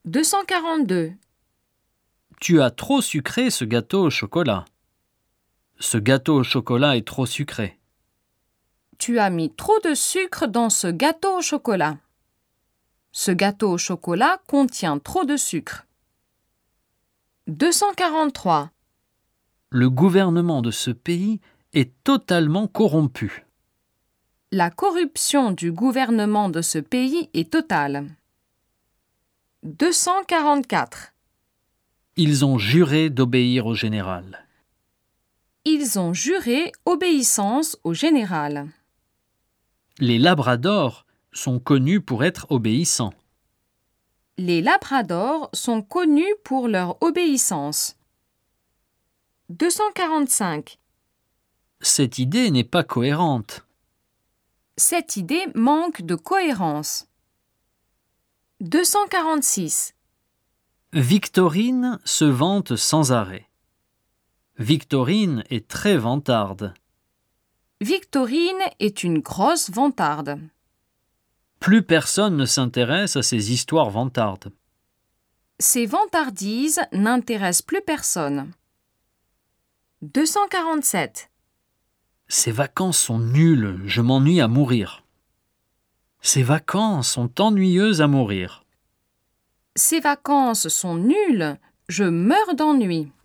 242. Tu as trop sucré ce gâteau au chocolat. Ce gâteau au chocolat est trop sucré. Tu as mis trop de sucre dans ce gâteau au chocolat. Ce gâteau au chocolat contient trop de sucre. 243. Le gouvernement de ce pays est totalement corrompu. La corruption du gouvernement de ce pays est totale. 244. Ils ont juré d'obéir au général. Ils ont juré obéissance au général. Les labradors sont connus pour être obéissants. Les labradors sont connus pour leur obéissance. 245. Cette idée n'est pas cohérente. Cette idée manque de cohérence. 246. Victorine se vante sans arrêt. Victorine est très vantarde. Victorine est une grosse vantarde. Plus personne ne s'intéresse à ces histoires vantardes. Ces vantardises n'intéressent plus personne. 247. Ces vacances sont nulles, je m'ennuie à mourir. Ces vacances sont ennuyeuses à mourir. Ces vacances sont nulles, je meurs d'ennui.